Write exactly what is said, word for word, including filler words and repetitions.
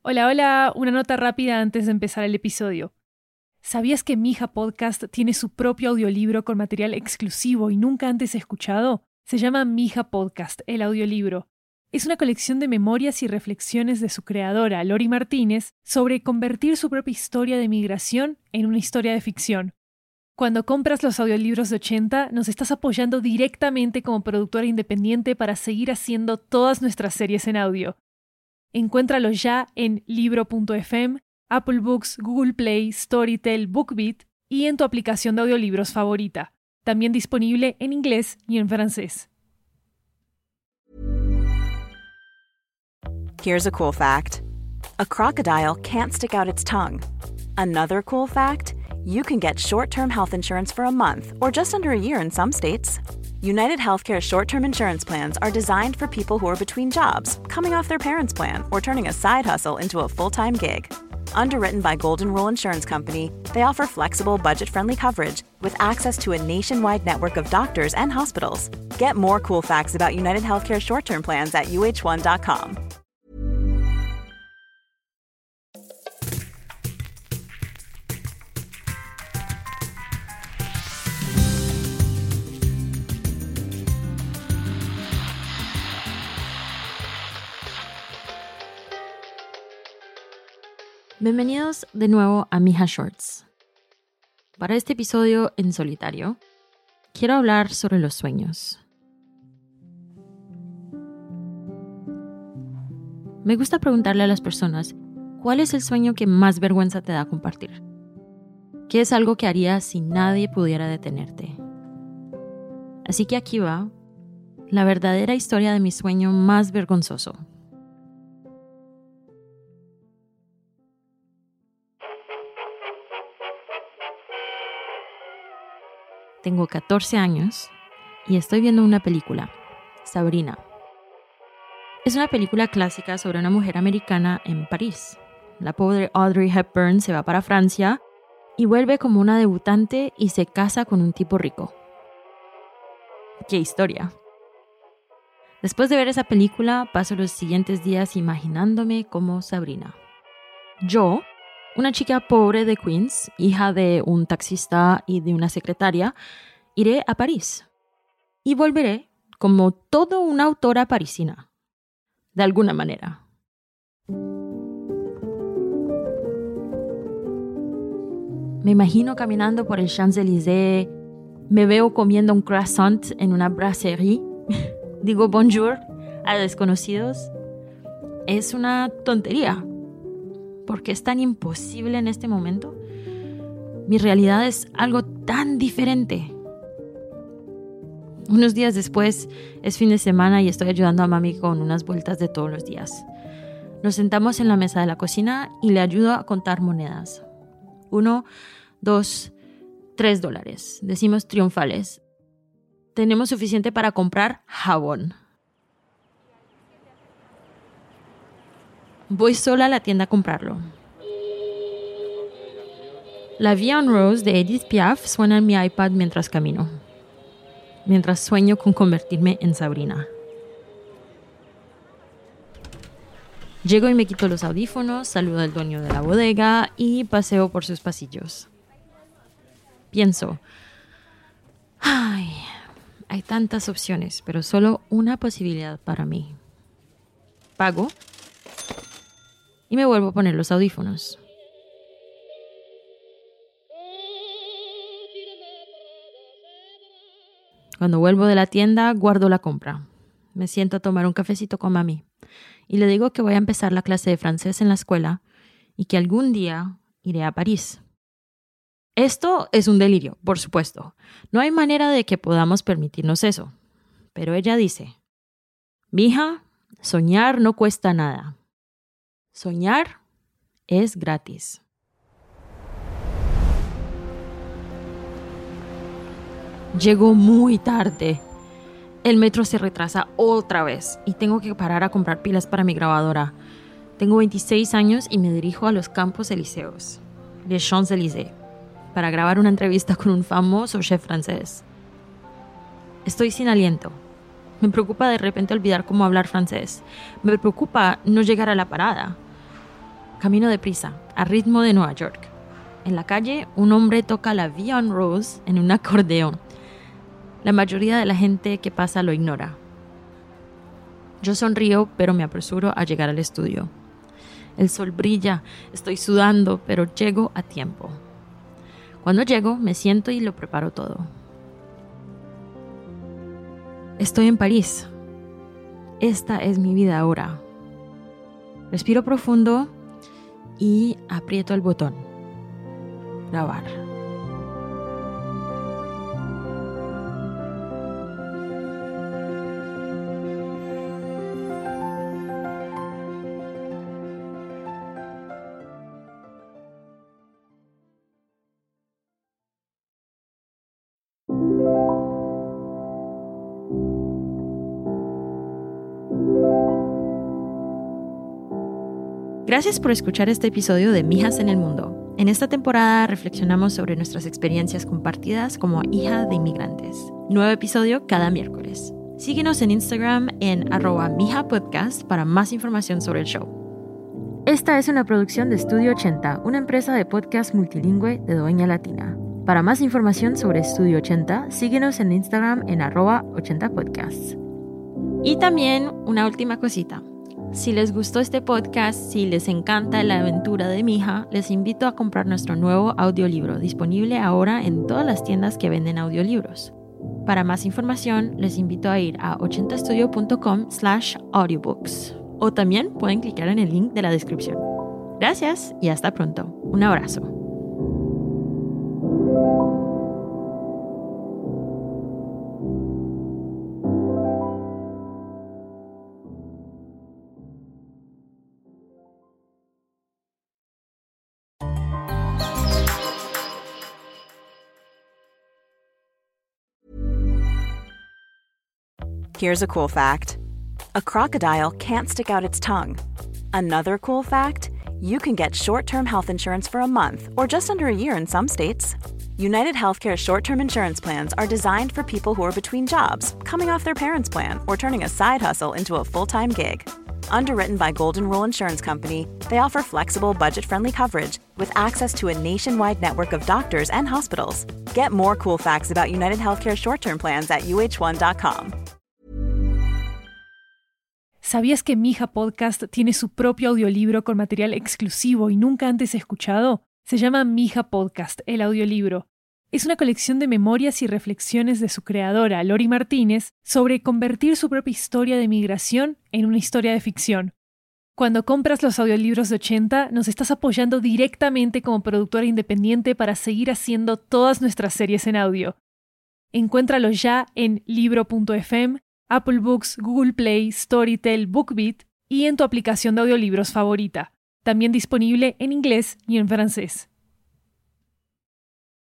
Hola, hola, una nota rápida antes de empezar el episodio. ¿Sabías que Mija Podcast tiene su propio audiolibro con material exclusivo y nunca antes escuchado? Se llama Mija Podcast, el audiolibro. Es una colección de memorias y reflexiones de su creadora, Lori Martínez, sobre convertir su propia historia de migración en una historia de ficción. Cuando compras los audiolibros de ochenta, nos estás apoyando directamente como productora independiente para seguir haciendo todas nuestras series en audio. Encuéntralo ya en libro punto f m, Apple Books, Google Play, Storytel, BookBeat y en tu aplicación de audiolibros favorita. También disponible en inglés y en francés. Here's a cool fact. A crocodile can't stick out its tongue. Another cool fact, you can get short-term health insurance for a month or just under a year in some states. United Healthcare short-term insurance plans are designed for people who are between jobs, coming off their parents' plan, or turning a side hustle into a full-time gig. Underwritten by Golden Rule Insurance Company, they offer flexible, budget-friendly coverage with access to a nationwide network of doctors and hospitals. Get more cool facts about United Healthcare short-term plans at u h one dot com. Bienvenidos de nuevo a Mija Shorts. Para este episodio en solitario, quiero hablar sobre los sueños. Me gusta preguntarle a las personas, ¿cuál es el sueño que más vergüenza te da compartir? ¿Qué es algo que harías si nadie pudiera detenerte? Así que aquí va la verdadera historia de mi sueño más vergonzoso. Tengo catorce años y estoy viendo una película, Sabrina. Es una película clásica sobre una mujer americana en París. La pobre Audrey Hepburn se va para Francia y vuelve como una debutante y se casa con un tipo rico. ¡Qué historia! Después de ver esa película, paso los siguientes días imaginándome como Sabrina. Yo, una chica pobre de Queens, hija de un taxista y de una secretaria, iré a París y volveré como toda una autora parisina, de alguna manera. Me imagino caminando por el Champs-Élysées, me veo comiendo un croissant en una brasserie, digo bonjour a desconocidos. Es una tontería. ¿Por qué es tan imposible en este momento? Mi realidad es algo tan diferente. Unos días después, es fin de semana y estoy ayudando a mami con unas vueltas de todos los días. Nos sentamos en la mesa de la cocina y le ayudo a contar monedas. Uno, dos, tres dólares. Decimos triunfales. Tenemos suficiente para comprar jabón. Voy sola a la tienda a comprarlo. La Vie en Rose de Edith Piaf suena en mi iPad mientras camino, mientras sueño con convertirme en Sabrina. Llego y me quito los audífonos, saludo al dueño de la bodega y paseo por sus pasillos. Pienso, ay, hay tantas opciones, pero solo una posibilidad para mí. Pago y me vuelvo a poner los audífonos. Cuando vuelvo de la tienda, guardo la compra. Me siento a tomar un cafecito con mami y le digo que voy a empezar la clase de francés en la escuela y que algún día iré a París. Esto es un delirio, por supuesto. No hay manera de que podamos permitirnos eso. Pero ella dice, mija, soñar no cuesta nada. Soñar es gratis. Llego muy tarde. El metro se retrasa otra vez y tengo que parar a comprar pilas para mi grabadora. Tengo veintiséis años y me dirijo a los Campos Elíseos, les Champs-Élysées, para grabar una entrevista con un famoso chef francés. Estoy sin aliento. Me preocupa de repente olvidar cómo hablar francés. Me preocupa no llegar a la parada. Camino deprisa, a ritmo de Nueva York. En la calle, un hombre toca la Via on Rose en un acordeón. La mayoría de la gente que pasa lo ignora. Yo sonrío, pero me apresuro a llegar al estudio. El sol brilla, estoy sudando, pero llego a tiempo. Cuando llego, me siento y lo preparo todo. Estoy en París. Esta es mi vida ahora. Respiro profundo y aprieto el botón. Grabar. Gracias por escuchar este episodio de Mijas en el Mundo. En esta temporada reflexionamos sobre nuestras experiencias compartidas como hija de inmigrantes. Nuevo episodio cada miércoles. Síguenos en Instagram en arroba mijapodcast para más información sobre el show. Esta es una producción de Estudio ochenta, una empresa de podcast multilingüe de Doña Latina. Para más información sobre Estudio ochenta, síguenos en Instagram en arroba ochenta podcasts. Y también una última cosita. Si les gustó este podcast, si les encanta la aventura de mi hija, les invito a comprar nuestro nuevo audiolibro, disponible ahora en todas las tiendas que venden audiolibros. Para más información, les invito a ir a ochenta studio punto com slash audiobooks. O también pueden clicar en el link de la descripción. Gracias y hasta pronto. Un abrazo. Here's a cool fact. A crocodile can't stick out its tongue. Another cool fact, you can get short-term health insurance for a month or just under a year in some states. United Healthcare short-term insurance plans are designed for people who are between jobs, coming off their parents' plan, or turning a side hustle into a full-time gig. Underwritten by Golden Rule Insurance Company, they offer flexible, budget-friendly coverage with access to a nationwide network of doctors and hospitals. Get more cool facts about United Healthcare short-term plans at U H one dot com. ¿Sabías que Mija Podcast tiene su propio audiolibro con material exclusivo y nunca antes escuchado? Se llama Mija Podcast, el audiolibro. Es una colección de memorias y reflexiones de su creadora, Lori Martínez, sobre convertir su propia historia de migración en una historia de ficción. Cuando compras los audiolibros de ochenta, nos estás apoyando directamente como productora independiente para seguir haciendo todas nuestras series en audio. Encuéntralos ya en libro punto f m, Apple Books, Google Play, Storytel, BookBeat y en tu aplicación de audiolibros favorita. También disponible en inglés y en francés.